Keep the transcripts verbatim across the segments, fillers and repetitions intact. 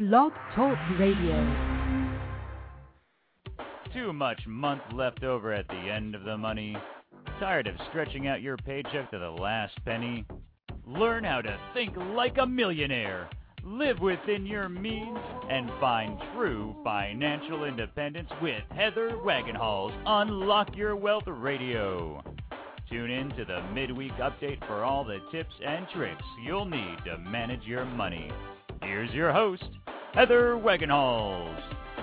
Blog Talk Radio. Too much month left over at the end of the money? Tired of stretching out your paycheck to the last penny? Learn how to think like a millionaire, live within your means, and find true financial independence with Heather Wagenhals Unlock Your Wealth Radio. Tune in to the midweek update for all the tips and tricks you'll need to manage your money. Here's your host, Heather Wagenhals.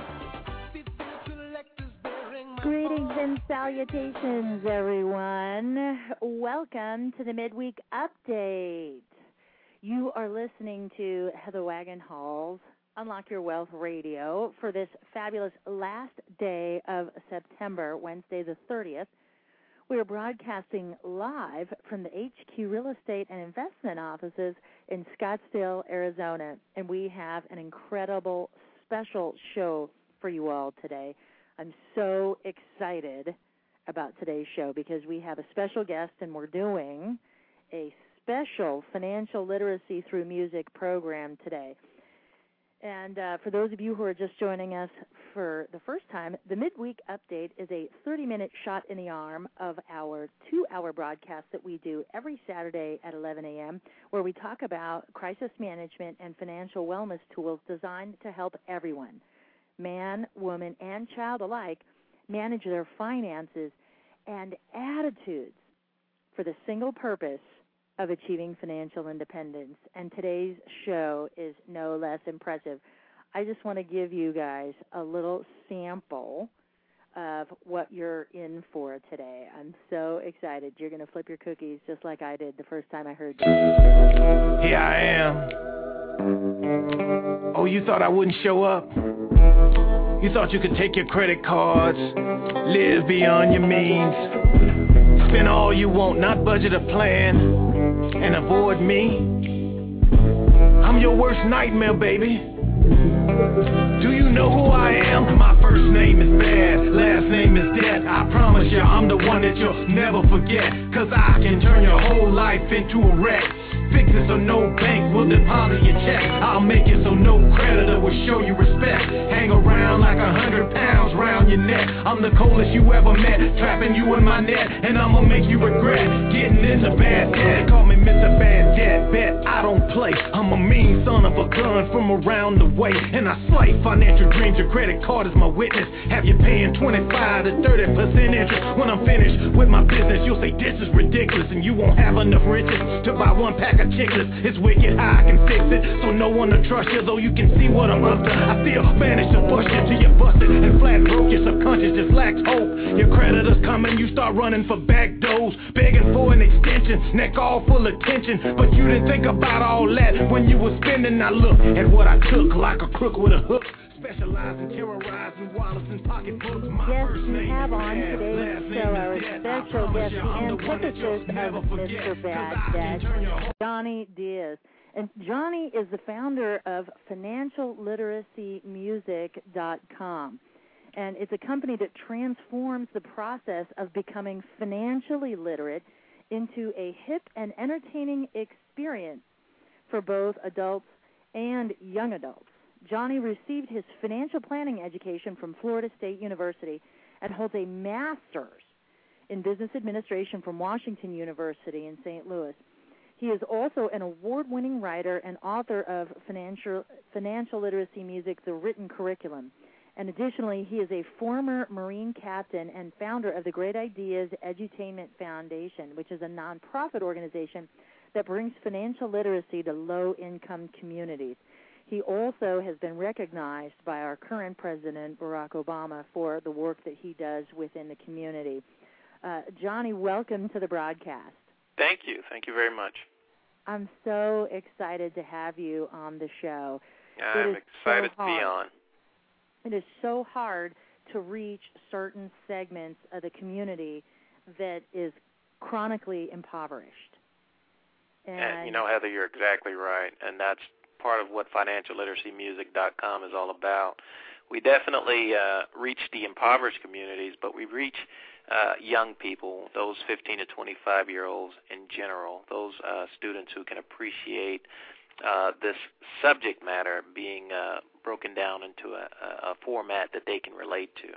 Greetings and salutations, everyone. Welcome to the midweek update. You are listening to Heather Wagenhals Unlock Your Wealth Radio for this fabulous last day of September, Wednesday the thirtieth. We are broadcasting live from the H Q Real Estate and Investment offices in Scottsdale, Arizona, and we have an incredible special show for you all today. I'm so excited about today's show because we have a special guest and we're doing a special financial literacy through music program today. And uh, for those of you who are just joining us for the first time, the midweek update is a thirty-minute shot in the arm of our two-hour broadcast that we do every Saturday at eleven a.m., where we talk about crisis management and financial wellness tools designed to help everyone, man, woman, and child alike, manage their finances and attitudes for the single purpose of achieving financial independence. And today's show is no less impressive. I just want to give you guys a little sample of what you're in for today. I'm so excited. You're going to flip your cookies just like I did the first time I heard this. Here I am. Oh, you thought I wouldn't show up? You thought you could take your credit cards, live beyond your means, spend all you want, not budget a plan, and avoid me? I'm your worst nightmare, baby. Do you know who I am? My first name is Bad, last name is Debt. I promise you I'm the one that you'll never forget, cause I can turn your whole life into a wreck. Fix it so no bank will deposit your check. I'll make it so no creditor will show you respect. Hang around like a hundred pounds round your neck. I'm the coldest you ever met, trapping you in my net, and I'ma make you regret getting into bad debt. Call me Mister Bad Debt, bet I don't play. I'm a mean son of a gun from around the way, and I slay financial dreams. Your credit card is my witness. Have you paying twenty-five to thirty percent interest? When I'm finished with my business, you'll say this is ridiculous, and you won't have enough riches to buy one pack of chicklets. It's wicked how I can fix it, so no one to trust you, though you can see what I'm up to. I still manage to bust you till you're busted and flat broke. Your subconscious just lacks hope. Your creditors coming, you start running for back doors, begging for an extension, neck all full of tension. But you didn't think about all that when you were spending. Now look at what I took, like a crook with a hook. Specializing, terrorizing wallets and pocketbooks. My Yes, first we name have is on Bad, today's last show name our is Debt. I special promise guest, you the I'm the one that antithesis you'll of never forget, Mister 'cause Bad I can turn your Debt, whole- Johnny Diaz. And Johnny is the founder of financial literacy music dot com. And it's a company that transforms the process of becoming financially literate into a hip and entertaining experience for both adults and young adults. Johnny received his financial planning education from Florida State University and holds a master's in business administration from Washington University in Saint Louis. He is also an award-winning writer and author of Financial, Financial Literacy Music, The Written Curriculum. And additionally, he is a former Marine captain and founder of the Great Ideas Edutainment Foundation, which is a nonprofit organization that brings financial literacy to low-income communities. He also has been recognized by our current president, Barack Obama, for the work that he does within the community. Uh, Johnny, welcome to the broadcast. Thank you. Thank you very much. I'm so excited to have you on the show. I'm excited so to be on. It is so hard to reach certain segments of the community that is chronically impoverished. And, and you know, Heather, you're exactly right, and that's part of what financial literacy music dot com is all about. We definitely uh, reach the impoverished communities, but we reach uh, young people, those fifteen to twenty-five-year-olds in general, those uh, students who can appreciate uh, this subject matter being uh, broken down into a, a format that they can relate to.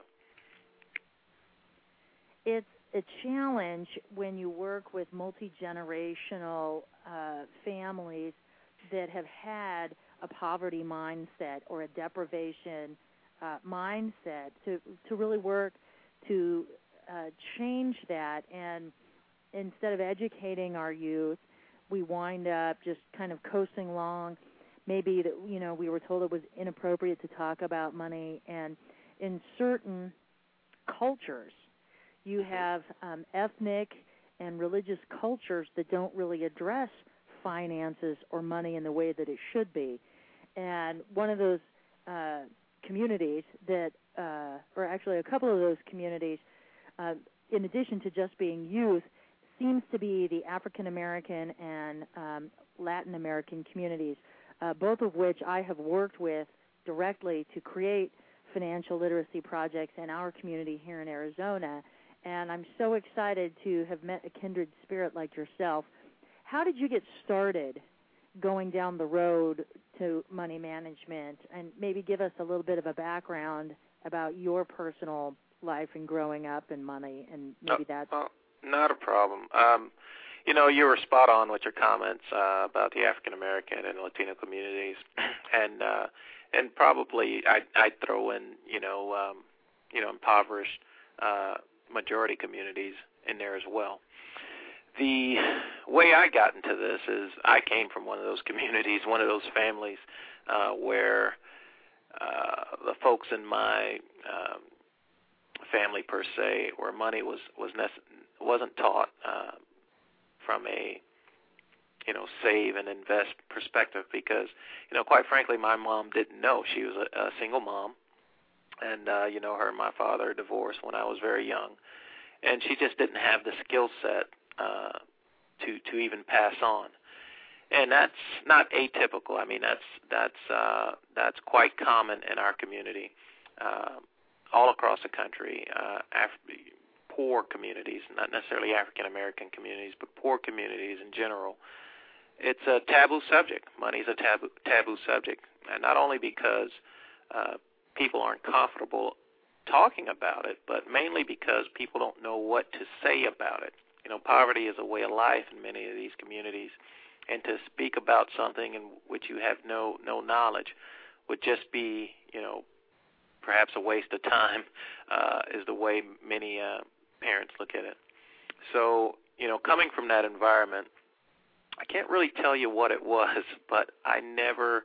It's a challenge when you work with multi-generational uh, families that have had a poverty mindset or a deprivation uh, mindset to to really work to uh, change that. And instead of educating our youth, we wind up just kind of coasting along. Maybe that, you know, we were told it was inappropriate to talk about money, and in certain cultures, you have um, ethnic and religious cultures that don't really address finances or money in the way that it should be. And one of those uh, communities that, uh, or actually a couple of those communities, uh, in addition to just being youth, seems to be the African American and um, Latin American communities, uh, both of which I have worked with directly to create financial literacy projects in our community here in Arizona. And I'm so excited to have met a kindred spirit like yourself. How did you get started going down the road to money management? And maybe give us a little bit of a background about your personal life and growing up in money, and maybe that. Uh, not a problem. Um, you know, you were spot on with your comments uh, about the African American and Latino communities, and uh, and probably I'd, I'd throw in, you know, um, you know, impoverished uh, majority communities in there as well. The way I got into this is I came from one of those communities, one of those families uh, where uh, the folks in my um, family per se, where money was was nece- wasn't taught uh, from a you know save and invest perspective, because you know quite frankly my mom didn't know. She was a, a single mom. And, uh, you know, her and my father divorced when I was very young. And she just didn't have the skill set uh, to to even pass on. And that's not atypical. I mean, that's that's uh, that's quite common in our community, uh, all across the country. Uh, Af- poor communities, not necessarily African-American communities, but poor communities in general. It's a taboo subject. Money is a taboo, taboo subject, and not only because uh, people aren't comfortable talking about it, but mainly because people don't know what to say about it. You know, poverty is a way of life in many of these communities, and to speak about something in which you have no no knowledge would just be, you know, perhaps a waste of time, uh, is the way many uh, parents look at it. So, you know, coming from that environment, I can't really tell you what it was, but I never...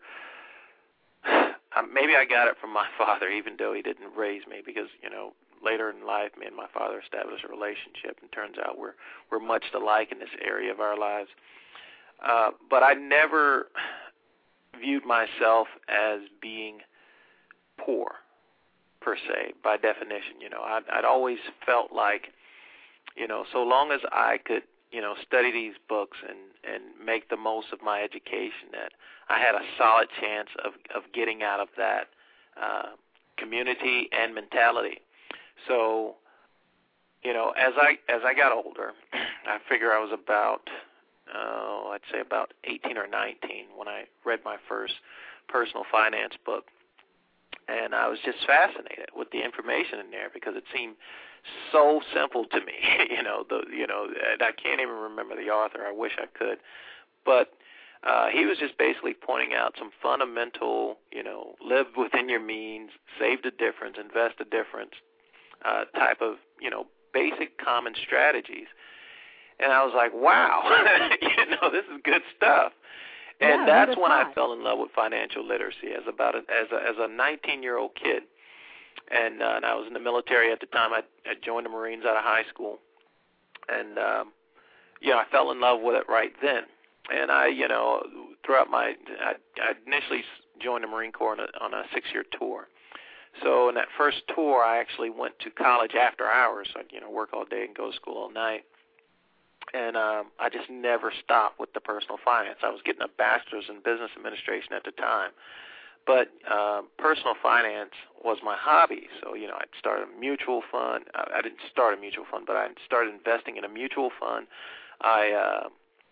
Maybe I got it from my father, even though he didn't raise me, because, you know, later in life, me and my father established a relationship, and turns out we're we're much alike in this area of our lives. Uh, but I never viewed myself as being poor, per se, by definition. You know, I'd, I'd always felt like, you know, so long as I could, you know, study these books and, and make the most of my education, that I had a solid chance of, of getting out of that uh, community and mentality. So, you know, as I as I got older, I figure I was about, oh, I'd say about eighteen or nineteen when I read my first personal finance book. And I was just fascinated with the information in there because it seemed so simple to me. you know, the you know, and I can't even remember the author. I wish I could, but uh, he was just basically pointing out some fundamental, you know, live within your means, save the difference, invest the difference, uh, type of, you know, basic common strategies. And I was like, wow, you know, this is good stuff. And yeah, that's when I fell in love with financial literacy as about a, as a, as a nineteen-year-old kid. And, uh, and I was in the military at the time. I, I joined the Marines out of high school. And, um, you know, I fell in love with it right then. And I, you know, throughout my, I, I initially joined the Marine Corps on a, on a six-year tour. So in that first tour, I actually went to college after hours. I'd, you know, work all day and go to school all night. And um, I just never stopped with the personal finance. I was getting a bachelor's in business administration at the time. But uh, personal finance was my hobby. So, you know, I'd start a mutual fund. I, I didn't start a mutual fund, but I started investing in a mutual fund. I uh,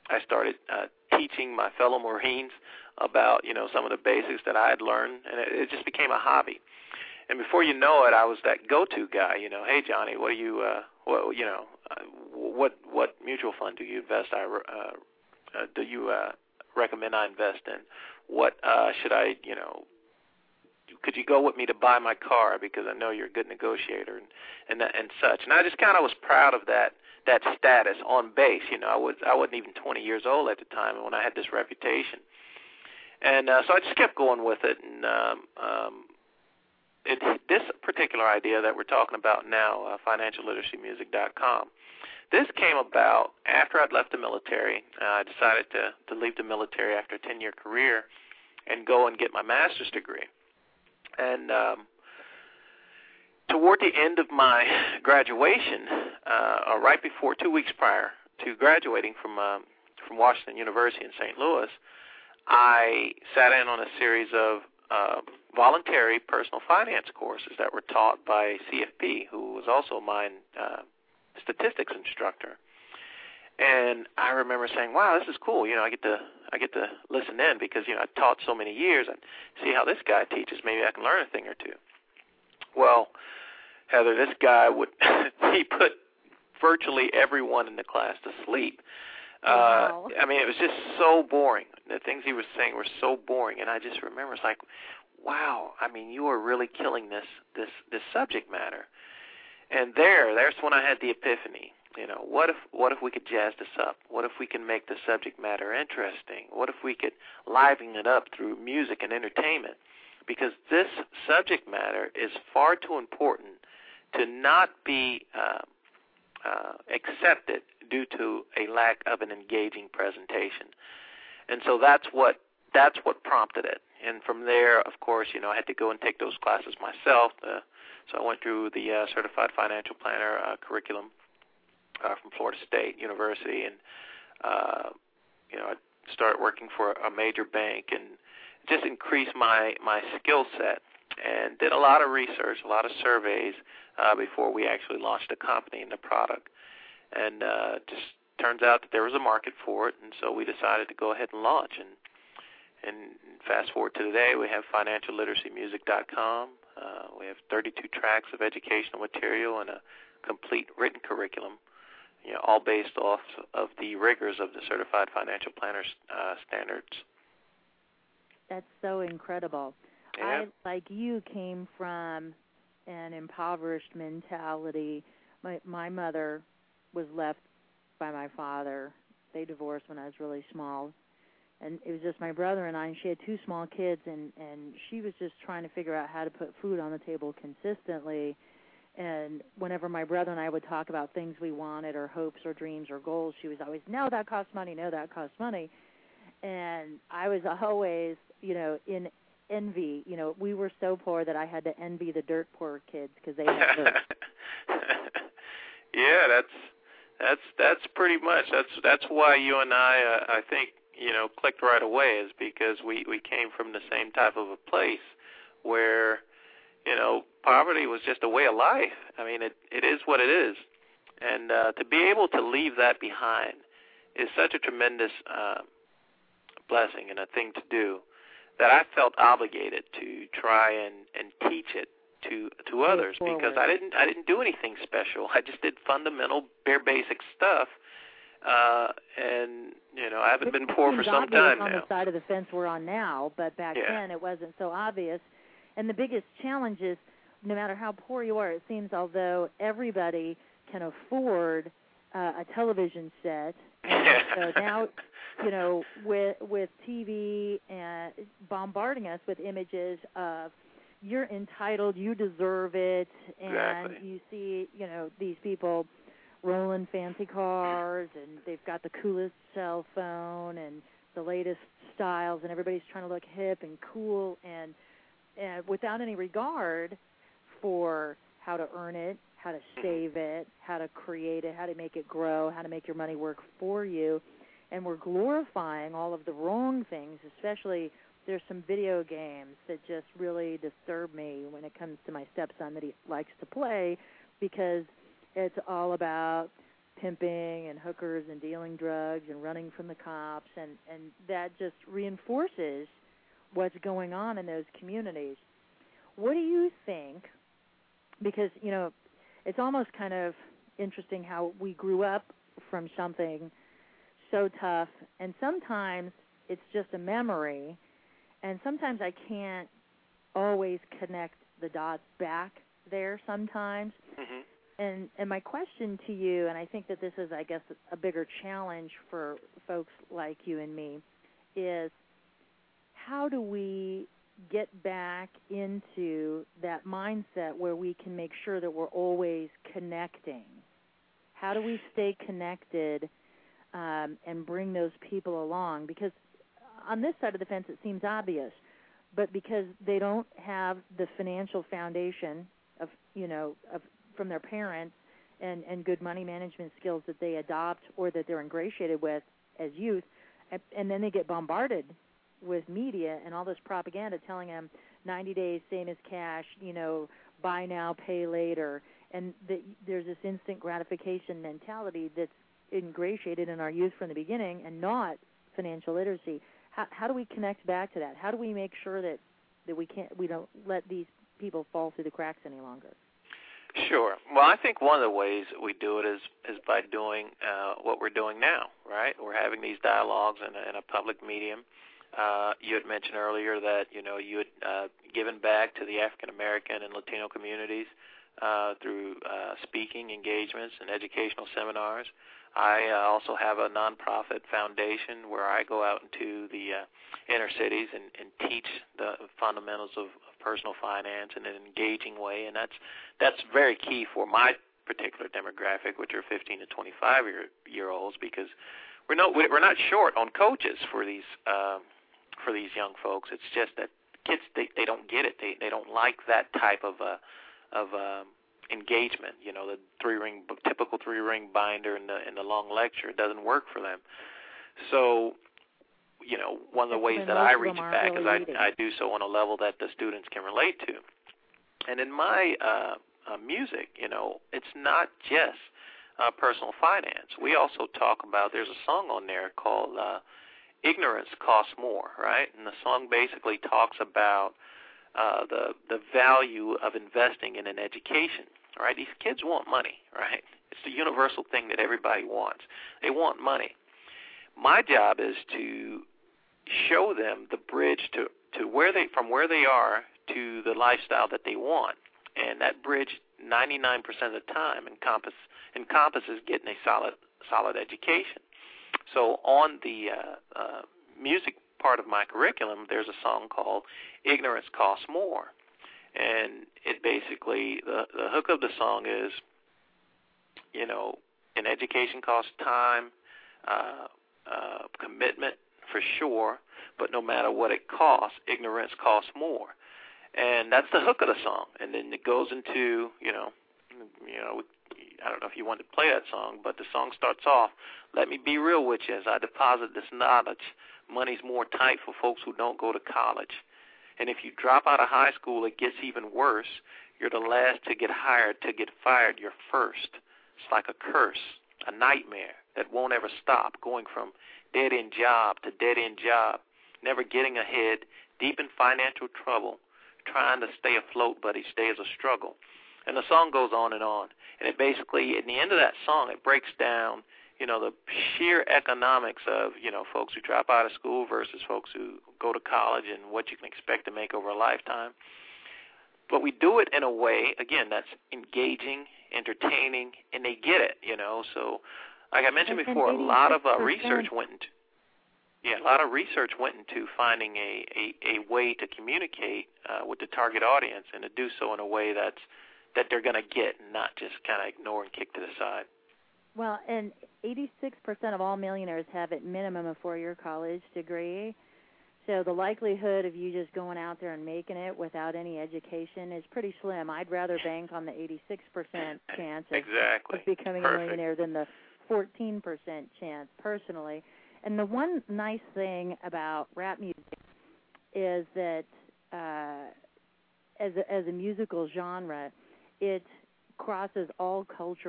I started uh, teaching my fellow Marines about, you know, some of the basics that I had learned, and it, it just became a hobby. And before you know it, I was that go-to guy. You know, hey Johnny, what do you, uh, what, you know, uh, what what mutual fund do you invest? I uh, uh, do you uh, recommend I invest in? What uh, should I, you know? Could you go with me to buy my car because I know you're a good negotiator and and, and such. And I just kind of was proud of that that status on base. You know, I was I wasn't even twenty years old at the time when I had this reputation. And uh, so I just kept going with it. And um, um, it, this particular idea that we're talking about now, uh, financial literacy music dot com, this came about after I'd left the military. Uh, I decided to, to leave the military after a ten-year career and go and get my master's degree. And um, toward the end of my graduation, uh, or right before, two weeks prior to graduating from um, from Washington University in Saint Louis, I sat in on a series of uh, voluntary personal finance courses that were taught by C F P, who was also my uh, statistics instructor. And I remember saying, "Wow, this is cool. You know, I get to I get to listen in because you know I taught so many years and see how this guy teaches. Maybe I can learn a thing or two." Well, Heather, this guy would he put virtually everyone in the class to sleep. Wow. Uh, I mean, it was just so boring. The things he was saying were so boring, and I just remember it's like, wow. I mean, you are really killing this this this subject matter. And there, there's when I had the epiphany. You know, what if what if we could jazz this up? What if we can make the subject matter interesting? What if we could liven it up through music and entertainment? Because this subject matter is far too important to not be uh, uh, accepted due to a lack of an engaging presentation. And so that's what that's what prompted it. And from there, of course, you know, I had to go and take those classes myself. Uh, so I went through the uh, Certified Financial Planner uh, curriculum uh, from Florida State University, and uh, you know, I started working for a major bank and just increased my my skill set. And did a lot of research, a lot of surveys uh, before we actually launched the company and the product. And uh, just turns out that there was a market for it, and so we decided to go ahead and launch. And and fast forward to today, we have financial literacy music dot com. Uh, we have thirty-two tracks of educational material and a complete written curriculum, you know, all based off of the rigors of the Certified Financial Planners uh, standards. That's so incredible. Yeah. I, like you, came from an impoverished mentality. My my mother was left by my father. They divorced when I was really small. And it was just my brother and I, and she had two small kids, and, and she was just trying to figure out how to put food on the table consistently. And whenever my brother and I would talk about things we wanted or hopes or dreams or goals, she was always, no, that costs money, no, that costs money. And I was always, you know, in envy. You know, we were so poor that I had to envy the dirt poor kids because they had dirt. Yeah, that's that's that's pretty much that's that's why you and I, uh, I think, you know, clicked right away, is because we we came from the same type of a place where, you know, poverty was just a way of life. I mean, it it is what it is, and uh, to be able to leave that behind is such a tremendous uh, blessing and a thing to do that I felt obligated to try and, and teach it to to others, because I didn't I didn't do anything special. I just did fundamental, bare basic stuff, uh, and you know I haven't been poor for some time now. On the side of the fence we're on now, but back yeah. then it wasn't so obvious. And the biggest challenge is, no matter how poor you are, it seems although everybody can afford uh, a television set, and so now, you know, with with T V and bombarding us with images of, you're entitled, you deserve it, and exactly. you see, you know, these people rolling fancy cars, and they've got the coolest cell phone and the latest styles, and everybody's trying to look hip and cool, and, and without any regard for how to earn it, how to save it, how to create it, how to make it grow, how to make your money work for you. And we're glorifying all of the wrong things, especially there's some video games that just really disturb me when it comes to my stepson that he likes to play, because it's all about pimping and hookers and dealing drugs and running from the cops, and, and that just reinforces what's going on in those communities. What do you think? Because, you know, it's almost kind of interesting how we grew up from something so tough, and sometimes it's just a memory, and sometimes I can't always connect the dots back there sometimes. Mm-hmm. And and my question to you, and I think that this is, I guess, a bigger challenge for folks like you and me, is how do we get back into that mindset where we can make sure that we're always connecting? How do we stay connected um, and bring those people along? Because on this side of the fence it seems obvious, but because they don't have the financial foundation of, you know, of from their parents and, and good money management skills that they adopt or that they're ingratiated with as youth, and, and then they get bombarded with media and all this propaganda telling them ninety days, same as cash, you know, buy now, pay later, and the, there's this instant gratification mentality that's ingratiated in our youth from the beginning and not financial literacy. How, how do we connect back to that? How do we make sure that, that we can't we don't let these people fall through the cracks any longer? Sure. Well, I think one of the ways that we do it is is by doing uh, what we're doing now, right? We're having these dialogues in a, in a public medium. Uh, you had mentioned earlier that, you know, you had uh, given back to the African American and Latino communities uh, through uh, speaking engagements and educational seminars. I uh, also have a nonprofit foundation where I go out into the uh, inner cities and, and teach the fundamentals of, of personal finance in an engaging way, and that's that's very key for my particular demographic, which are fifteen to twenty-five year year olds, because we're not we're not short on coaches for these uh, for these young folks. It's just that kids they, they don't get it. They they don't like that type of uh, of um, engagement. You know, the three ring typical three ring binder and the and the long lecture doesn't work for them. So, you know, one of the ways that I reach back is I, I do so on a level that the students can relate to. And in my uh, uh, music, you know, it's not just uh, personal finance. We also talk about, there's a song on there called uh, Ignorance Costs More, right? And the song basically talks about uh, the the value of investing in an education, right? These kids want money, right? It's the universal thing that everybody wants. They want money. My job is to show them the bridge to, to where they from where they are to the lifestyle that they want, and that bridge ninety-nine percent of the time encompass, encompasses getting a solid solid education. So on the uh, uh, music part of my curriculum, there's a song called Ignorance Costs More, and it basically, the, the hook of the song is, you know, an education costs time, uh, uh, commitment, for sure, but no matter what it costs, ignorance costs more. And that's the hook of the song. And then it goes into, you know, you know, I don't know if you wanted to play that song, but the song starts off, let me be real with you as I deposit this knowledge. Money's more tight for folks who don't go to college. And if you drop out of high school, it gets even worse. You're the last to get hired, to get fired, you're first. It's like a curse, a nightmare that won't ever stop, going from dead-end job to dead-end job, never getting ahead, deep in financial trouble, trying to stay afloat, but each day is a struggle. And the song goes on and on. And it basically, at the end of that song, it breaks down, you know, the sheer economics of, you know, folks who drop out of school versus folks who go to college and what you can expect to make over a lifetime. But we do it in a way, again, that's engaging, entertaining, and they get it, you know. So, like I mentioned before, a lot of uh, research went into Yeah, a lot of research went into finding a, a, a way to communicate uh, with the target audience and to do so in a way that's that they're going to get and not just kind of ignore and kick to the side. Well, and eighty-six percent of all millionaires have at minimum a four-year college degree. So the likelihood of you just going out there and making it without any education is pretty slim. I'd rather bank on the eighty-six percent chance of, exactly. of becoming Perfect. a millionaire than the fourteen percent chance, personally. And the one nice thing about rap music is that uh, as a, as a musical genre, it crosses all cultural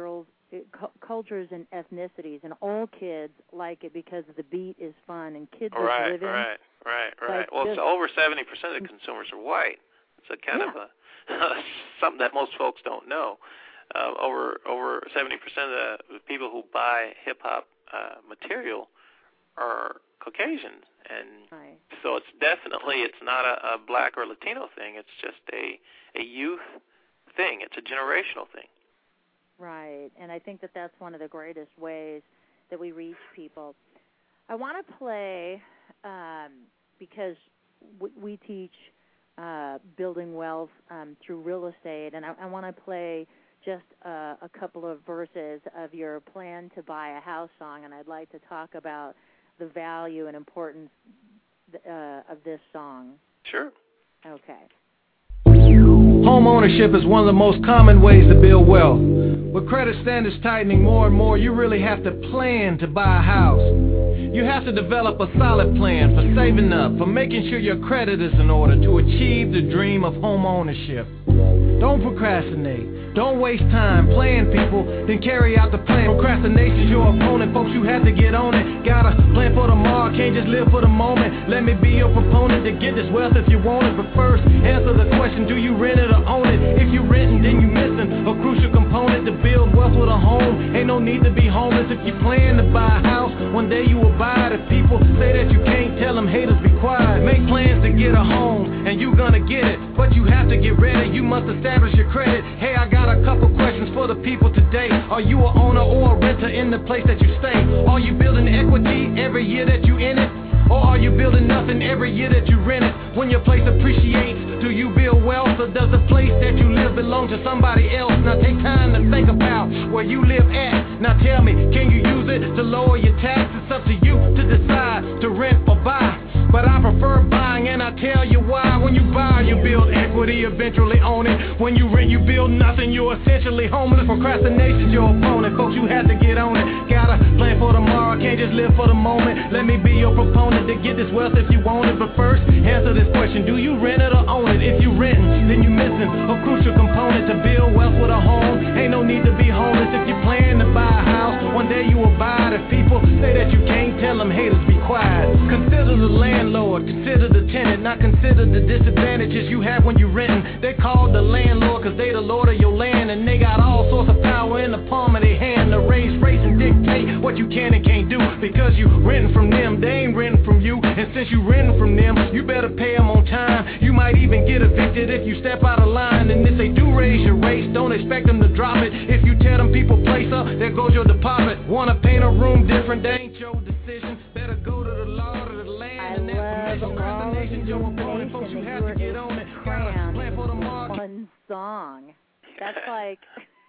cu- cultures and ethnicities, and all kids like it because the beat is fun, and kids right, are living. Right, right, right, like Well, this, so over seventy percent of the consumers are white. It's a kind yeah. of a something that most folks don't know. Uh, over over seventy percent of the people who buy hip hop uh, material are Caucasian, and right. so it's definitely it's not a, a black or Latino thing. It's just a a youth thing. It's a generational thing. Right, and I think that that's one of the greatest ways that we reach people. I want to play um, because w- we teach uh, building wealth um, through real estate, and I, I want to play just uh, a couple of verses of your Plan to Buy a House song, and I'd like to talk about the value and importance uh, of this song. Sure. Okay. Home ownership is one of the most common ways to build wealth. With credit standards tightening more and more, you really have to plan to buy a house. You have to develop a solid plan for saving up, for making sure your credit is in order to achieve the dream of home ownership. Don't procrastinate. Don't waste time. Plan, people, then carry out the plan. Procrastination's your opponent, folks. You have to get on it. Gotta plan for tomorrow, can't just live for the moment. Let me be your proponent to get this wealth if you want it. But first, answer the question: do you rent it or own it? If you renting, then you missing a crucial component to build wealth with a home. Ain't no need to be homeless if you plan to buy a house. One day you will buy it. If people say that you can't, tell them haters be quiet. Make plans to get a home, and you gonna get it. But you have to get ready. You must establish your credit. Hey, I got a couple questions for the people today. Are you a owner or a renter in the place that you stay? Are you building equity every year that you in it? Or are you building nothing every year that you rent it? When your place appreciates, do you build wealth, or does the place that you live belong to somebody else? Now take time to think about where you live at. Now tell me, can you use it to lower your taxes? It's up to you to decide to rent or buy. But I prefer buying, and I tell you why. When you buy, you build equity, eventually own it. When you rent, you build nothing, you're essentially homeless. Procrastination's your opponent, folks, you have to get on it. Gotta plan for tomorrow, can't just live for the moment. Let me be your proponent to get this wealth if you want it. But first, answer this question: do you rent it or own it? If you renting, then you missing a crucial component to build wealth with a home. Ain't no need to be homeless if you plan to buy a house. One day you will buy it. If people say that you can't, tell them haters be quiet. Consider the landlord, consider the tenant, not consider the disadvantages you have when you renting. They call the landlord cause they the lord of your land, and they got all sorts of power in the palm of their hand to raise rates and dictate what you can and can't do. Because you renting from them, they ain't renting from you. And since you renting from them, you better pay them on time. You might even get evicted if you step out of line. And if they do raise your rates, don't expect them to drop it. If you tell them people place up, there goes your deposit. Wanna paint a room different, that ain't your decision. Better go to the law, to the land. I love all of the information that you were able to cram into one song. That's like,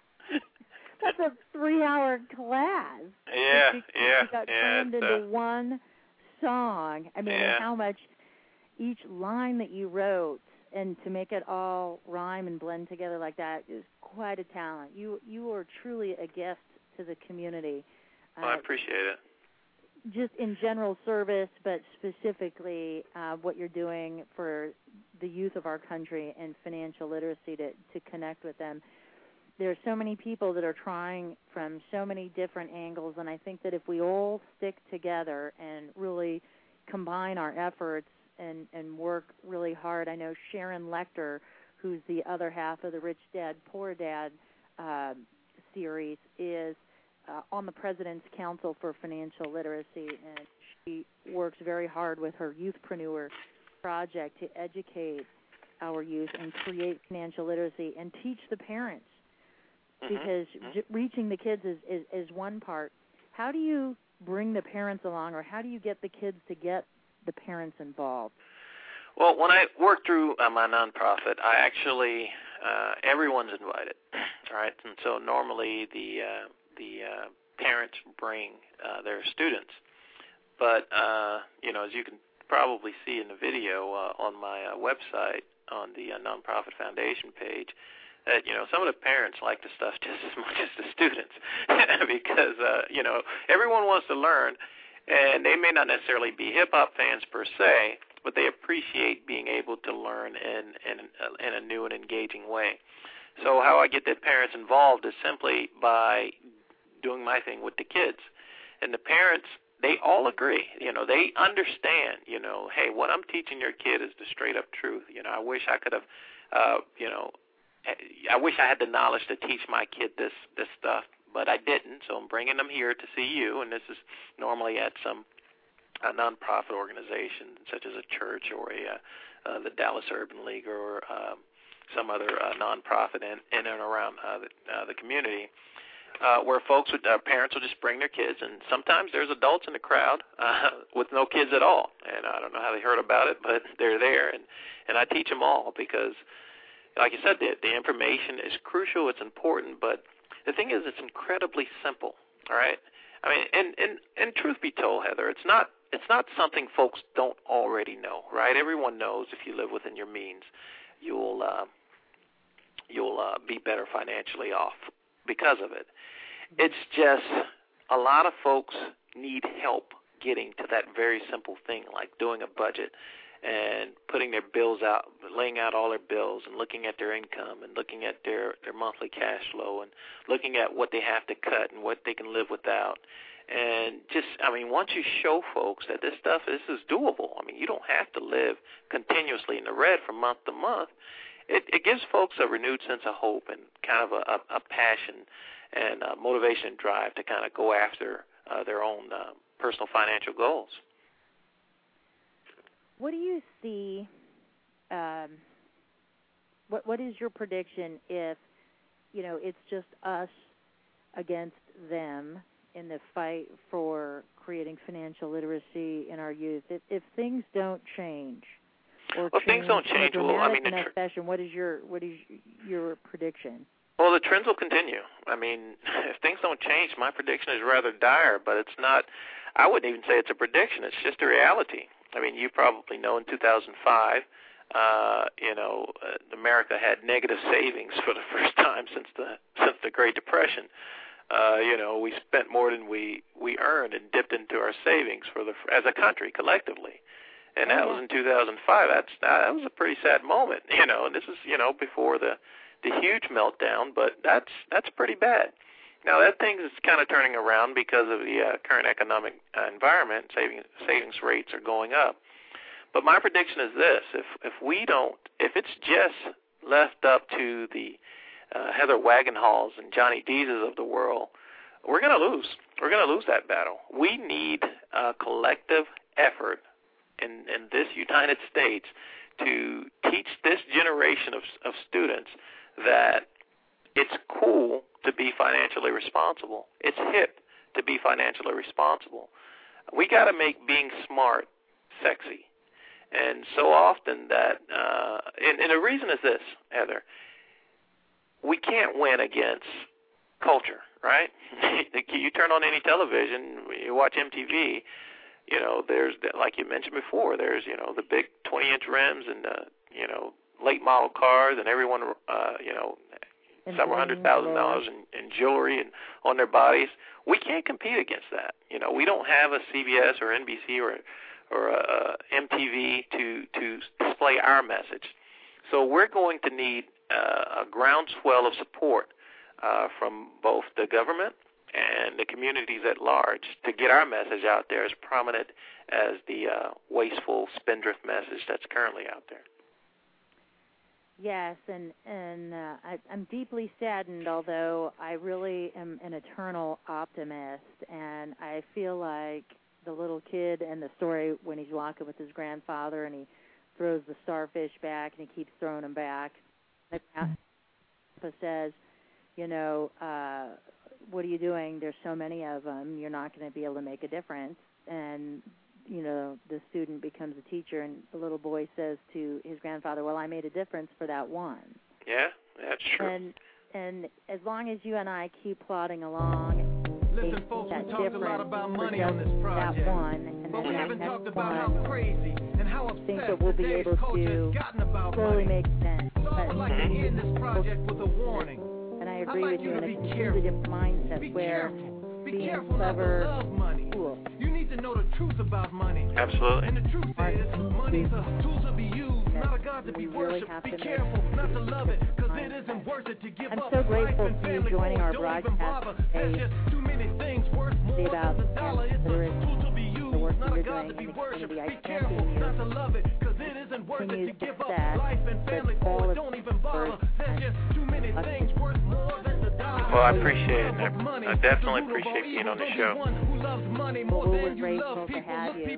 that's a three-hour class. Yeah, you, yeah, you got yeah. crammed into uh, one song. I mean, yeah. how much each line that you wrote, and to make it all rhyme and blend together like that is quite a talent. You you are truly a gift to the community. Well, uh, I appreciate it. Just in general service, but specifically uh, what you're doing for the youth of our country and financial literacy to, to connect with them. There are so many people that are trying from so many different angles, and I think that if we all stick together and really combine our efforts and, and work really hard. I know Sharon Lecter, who's the other half of the Rich Dad, Poor Dad uh, series, is Uh, on the President's Council for Financial Literacy, and she works very hard with her Youthpreneur project to educate our youth and create financial literacy and teach the parents, mm-hmm. because mm-hmm. j- reaching the kids is, is, is one part. How do you bring the parents along, or how do you get the kids to get the parents involved? Well, when I work through uh, my nonprofit, I actually, uh, everyone's invited, right? And so normally the uh, the uh, parents bring uh, their students. But, uh, you know, as you can probably see in the video uh, on my uh, website on the uh, Nonprofit Foundation page, that, you know, some of the parents like the stuff just as much as the students because, uh, you know, everyone wants to learn, and they may not necessarily be hip-hop fans per se, but they appreciate being able to learn in, in, in a new and engaging way. So how I get the parents involved is simply by doing my thing with the kids. And the parents, they all agree. You know, they understand, you know, hey, what I'm teaching your kid is the straight-up truth. You know, I wish I could have, uh, you know, I wish I had the knowledge to teach my kid this, this stuff, but I didn't, so I'm bringing them here to see you, and this is normally at some a nonprofit organization such as a church or a uh, uh, the Dallas Urban League or um, some other uh, nonprofit in, in and around uh, the, uh, the community, uh, where folks would, uh, parents will just bring their kids, and sometimes there's adults in the crowd uh, with no kids at all, and I don't know how they heard about it, but they're there, and, and I teach them all because, like you said, the, the information is crucial, it's important, but the thing is it's incredibly simple, all right? I mean, and, and, and truth be told, Heather, it's not it's not something folks don't already know, right? Everyone knows if you live within your means, you'll uh, you'll uh, be better financially off because of it. It's just a lot of folks need help getting to that very simple thing, like doing a budget and putting their bills out, laying out all their bills and looking at their income and looking at their, their monthly cash flow and looking at what they have to cut and what they can live without. And just, I mean, once you show folks that this stuff, this is doable. I mean, you don't have to live continuously in the red from month to month. It, it gives folks a renewed sense of hope and kind of a, a, a passion and a motivation and drive to kind of go after uh, their own uh, personal financial goals. What do you see, um, what what is your prediction if, you know, it's just us against them in the fight for creating financial literacy in our youth? If, if things don't change, or well, change things don't change. in a Well, I mean, enough tr- fashion, what is your what is your prediction? Well, the trends will continue. I mean, if things don't change, my prediction is rather dire, but it's not. I wouldn't even say it's a prediction. It's just a reality. I mean, you probably know in two thousand five, uh, you know, uh, America had negative savings for the first time since the since the Great Depression. Uh, you know, we spent more than we, we earned and dipped into our savings for the as a country collectively, and that was in two thousand five. That's that was a pretty sad moment, you know. And this is you know before the the huge meltdown, but that's that's pretty bad. Now, that thing is kind of turning around because of the uh, current economic uh, environment. Saving, savings rates are going up. But my prediction is this. If if we don't, if it's just left up to the uh, Heather Wagenhalls and Johnny Deeses of the world, we're going to lose. We're going to lose that battle. We need a collective effort in, in this United States to teach this generation of, of students that it's cool to be financially responsible. It's hip to be financially responsible. We got to make being smart sexy. And so often that, uh, and, and the reason is this, Heather, we can't win against culture, right? You turn on any television, you watch M T V, you know, there's, like you mentioned before, there's, you know, the big twenty-inch rims and, uh, you know, late model cars and everyone, uh, you know, several hundred thousand dollars in, in jewelry and on their bodies. We can't compete against that. You know, we don't have a C B S or N B C or or a M T V to to display our message. So we're going to need uh, a groundswell of support uh, from both the government and the communities at large to get our message out there as prominent as the uh, wasteful spendthrift message that's currently out there. Yes, and and uh, I, I'm deeply saddened, although I really am an eternal optimist, and I feel like the little kid and the story when he's walking with his grandfather and he throws the starfish back and he keeps throwing them back. The grandpa says, you know, uh, what are you doing? There's so many of them. You're not going to be able to make a difference. And you know, the student becomes a teacher, and the little boy says to his grandfather, well, I made a difference for that one. Yeah, that's true. And and as long as you and I keep plodding along, Listen, folks, that we talked a lot about money on this that project, one, and but then we that haven't next talked about one, how crazy and how I think upset that we'll be today's able culture to has gotten about slowly money. make sense. So I But, would like to end this project with a warning. and I I'd agree like with you you to in a be conservative careful. mindset Be where careful. Be being careful not to clever, love money. cool. You need to know the truth about money. Absolutely. And the truth is, money is a tool to be used, not a God to be We really worshipped. have Be to make careful not to love it, because it mindset. isn't worth it to give I'm up so life grateful and for you family. joining Oh, our don't even broadcast bother. today. There's just too many be about literacy, the work that you're doing in the community. I champion your continued success, but all of Well, I appreciate it. I, I definitely appreciate being on the show. Well, we're grateful to have you.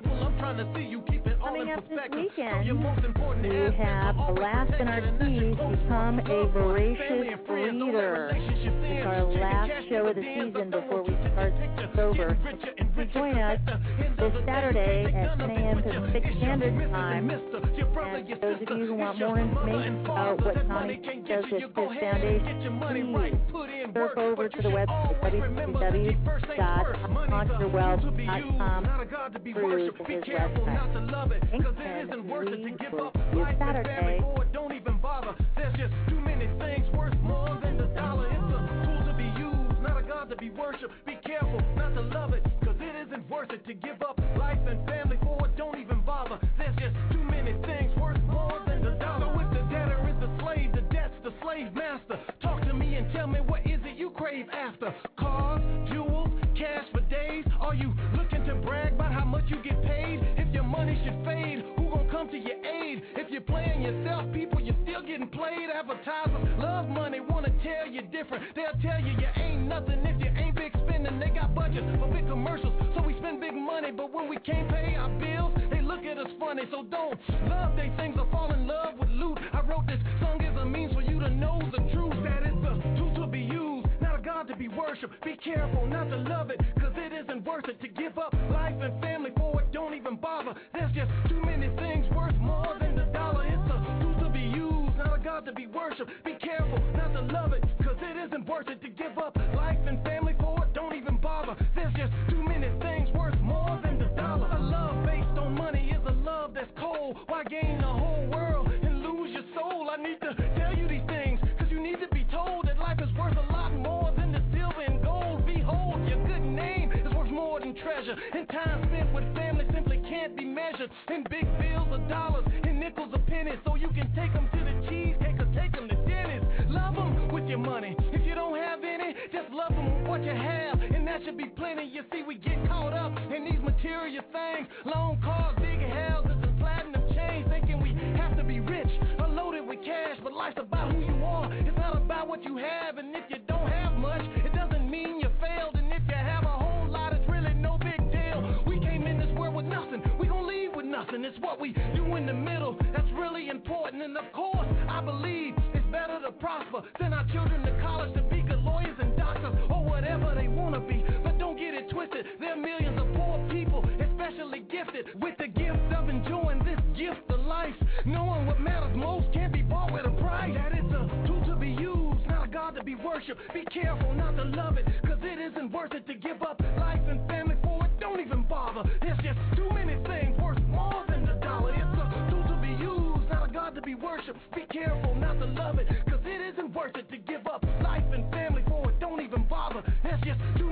Coming up this weekend, we have Alaskan Artiste Become a Voracious Leader. It's our last show of the season before we start sober. So join us this Saturday at ten a.m. Pacific Standard Time. And those of you who want more information about what Tommy does with his foundation, please surf over to the website w w w dot unlock your wealth dot com through to his website. Thanks, and we will see you Saturday. Don't even bother. There's just too many things worth more than the dollar. It's a tool to be used, not a God to be worshipped. Be careful not to love it, because it isn't worth it to give up life and family for it. Don't even bother. There's just too many things worth more than the dollar. So if the debtor is the slave, the debt's the slave master. Talk to me and tell me what is it you crave after? Cars, jewels, cash for days? Are you looking to brag about how much you get paid? If your money should fade, who gon' come to your aid? If you're playing yourself, people, you're still getting played. Advertisers love money, wanna tell you different. They'll tell you you ain't nothing if you ain't big spending. They got budgets for big commercials, so we spend big money. But when we can't pay our bills, they look at us funny. So don't love they things or fall in love with loot. I wrote this song as a means for you to know the truth, that it's a tool to be used, not a God to be worshipped. Be careful not to love it, cause it isn't worth it to give up life and family for it. Don't even bother. There's just too many things worth more than the dollar. It's a tool to be used, not a God to be worshipped. Be careful not to love it, cause it isn't worth it to give up life and family for it. Don't even bother. There's just too many things worth more than the dollar. A love based on money is a love that's cold. Why gain the whole world and lose your soul? I need to tell you these things, cause you need to be told that life is worth a lot more than the silver and gold. Behold, your good name is worth more than treasure, and time spent with family simply can't be measured in big bills of dollars and nickels of pennies. So you can take them to the cheesecake or take them to Denny's. Love them with your money. If you don't have any, just love them with what you have, and that should be plenty. You see, we get caught up in these material things, long cars, big houses, and platinum chains, thinking we have to be rich or loaded with cash. But life's about who you are. It's not about what you have. And if you don't have much, it doesn't mean you failed. And if you have a whole lot, it's really no big deal. We came in this world with nothing. We gon' leave with nothing. It's what we do in the middle that's really important. And of course, I believe it's better to prosper than our children to college to be good lawyers and doctors or whatever they want to be. But don't get it twisted. There are millions of poor people, especially gifted, with the gift of enjoying this gift of life. Knowing what matters most can't be bought with a price. That is a tool to be used, not a God to be worshipped. Be careful not to love it, cause it isn't worth it to give up life and family for it. Don't even bother. There's just too many things worth more than the dollar. It's a tool to be used, not a God to be worshipped. Be careful not to love it, cause it isn't worth it to give up life and family for it. Don't even bother. There's just too